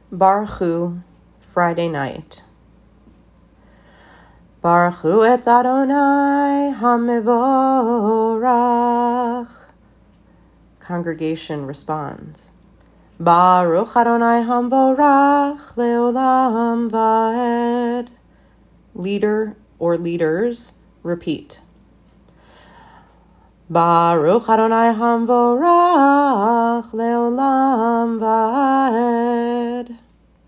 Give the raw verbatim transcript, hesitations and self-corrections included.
Baruch Hu, Friday night. Baruch Hu et Adonai HaMevorach. Congregation responds. Baruch Adonai HaMevorach Leolam Vaed. Leader or leaders repeat. Baruch Adonai HaMevorach Leolam Vaed.